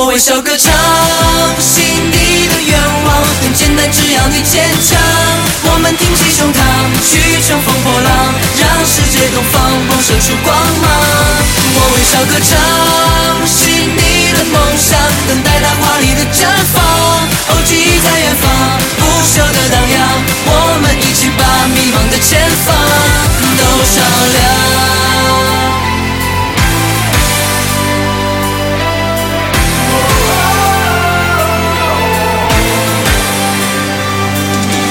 我微笑歌唱，心底的愿望很简单，只要你坚强。我们挺起胸膛，去乘风破浪，让世界东方迸射出光芒。我微笑歌唱，心底的梦想，等待它华丽的绽放。记忆在远方，不朽的荡漾，我们一起把迷茫的前方都照亮。